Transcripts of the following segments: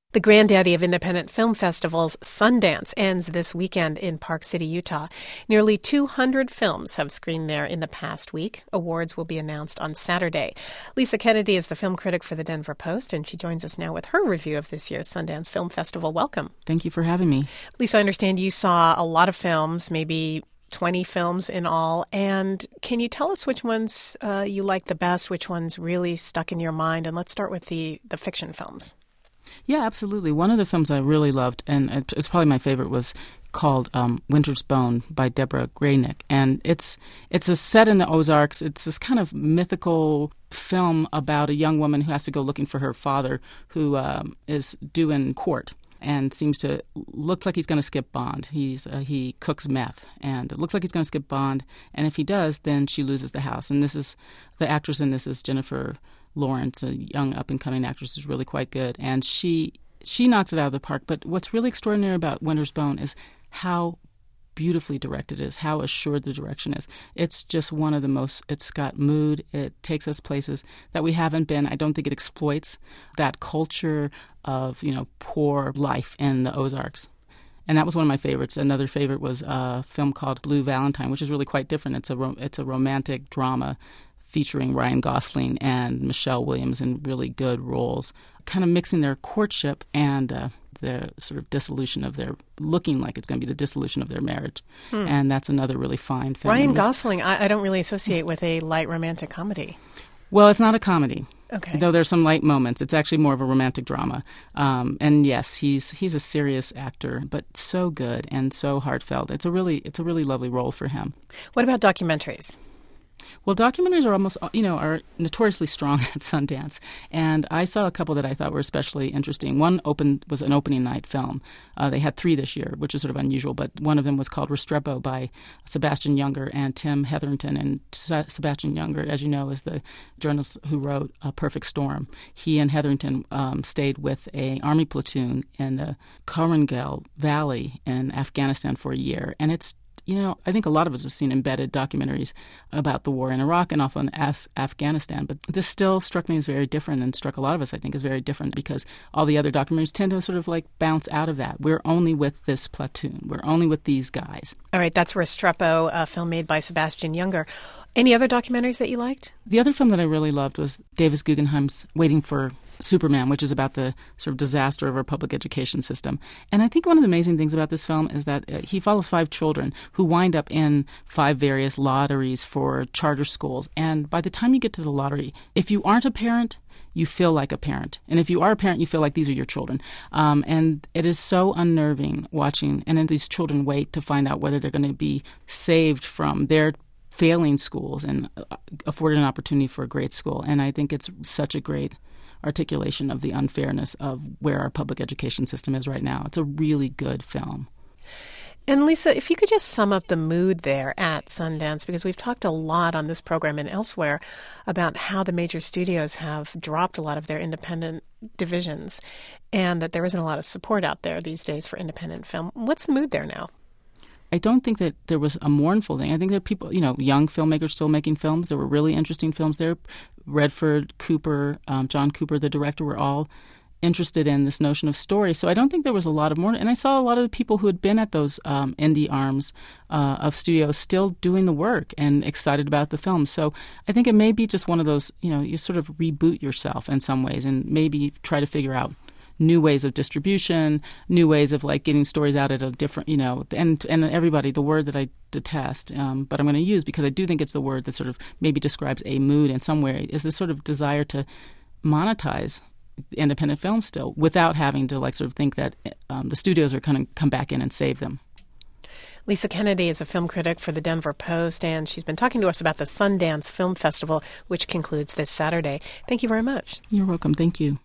The granddaddy of independent film festivals, Sundance, ends this weekend in Park City, Utah. Nearly 200 films have screened there in the past week. Awards will be announced on Saturday. Lisa Kennedy is the film critic for the Denver Post, and she joins us now with her review of this year's Sundance Film Festival. Welcome. Thank you for having me. Lisa, I understand you saw a lot of films, maybe 20 films in all. And can you tell us which ones you like the best, which ones really stuck in your mind? And let's start with the fiction films. Yeah, absolutely. One of the films I really loved, and it's probably my favorite, was called Winter's Bone by Deborah Graynick. And it's a set in the Ozarks. It's this kind of mythical film about a young woman who has to go looking for her father, who is due in court and looks like he's going to skip bond. He cooks meth, and it looks like he's going to skip bond. And if he does, then she loses the house. And the actress in this is Jennifer Lawrence, a young up-and-coming actress who's really quite good. And she knocks it out of the park. But what's really extraordinary about Winter's Bone is how beautifully directed it is, how assured the direction is. It's just one of the most, it's got mood. It takes us places that we haven't been. I don't think it exploits that culture of, poor life in the Ozarks. And that was one of my favorites. Another favorite was a film called Blue Valentine, which is really quite different. It's a romantic drama featuring Ryan Gosling and Michelle Williams in really good roles, kind of mixing their courtship and the sort of dissolution of looking like it's going to be the dissolution of their marriage. And that's another really fine film. Ryan Gosling, I don't really associate with a light romantic comedy. Well, it's not a comedy. Okay. Though there's some light moments. It's actually more of a romantic drama. And yes, he's a serious actor, but so good and so heartfelt. It's a really lovely role for him. What about documentaries? Well, documentaries are notoriously strong at Sundance, and I saw a couple that I thought were especially interesting. One was an opening night film. They had 3 this year, which is sort of unusual, but one of them was called Restrepo by Sebastian Junger and Tim Hetherington. And Sebastian Junger, as you know, is the journalist who wrote A Perfect Storm. He and Hetherington stayed with an army platoon in the Korengal Valley in Afghanistan for a year, and it's I think a lot of us have seen embedded documentaries about the war in Iraq and often Afghanistan, but this still struck me as very different and struck a lot of us, I think, as very different because all the other documentaries tend to sort of like bounce out of that. We're only with this platoon. We're only with these guys. All right, that's Restrepo, a film made by Sebastian Junger. Any other documentaries that you liked? The other film that I really loved was Davis Guggenheim's Waiting for Superman, which is about the sort of disaster of our public education system. And I think one of the amazing things about this film is that he follows 5 children who wind up in 5 various lotteries for charter schools. And by the time you get to the lottery, if you aren't a parent, you feel like a parent. And if you are a parent, you feel like these are your children. And it is so unnerving watching. And then these children wait to find out whether they're going to be saved from their failing schools and afforded an opportunity for a great school. And I think it's such a great articulation of the unfairness of where our public education system is right now. It's a really good film. And Lisa, if you could just sum up the mood there at Sundance, because we've talked a lot on this program and elsewhere about how the major studios have dropped a lot of their independent divisions and that there isn't a lot of support out there these days for independent film. What's the mood there now? I don't think that there was a mournful thing. I think that people, young filmmakers still making films. There were really interesting films there. Redford, Cooper, John Cooper, the director, were all interested in this notion of story. So I don't think there was a lot of mourning. And I saw a lot of the people who had been at those indie arms of studios still doing the work and excited about the film. So I think it may be just one of those, you sort of reboot yourself in some ways and maybe try to figure out new ways of distribution, new ways of like getting stories out at a different, and everybody, the word that I detest, but I'm going to use because I do think it's the word that sort of maybe describes a mood in some way, is this sort of desire to monetize independent film still without having to like sort of think that the studios are going to come back in and save them. Lisa Kennedy is a film critic for the Denver Post, and she's been talking to us about the Sundance Film Festival, which concludes this Saturday. Thank you very much. You're welcome. Thank you.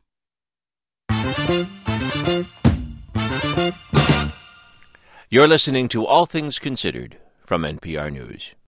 You're listening to All Things Considered from NPR News.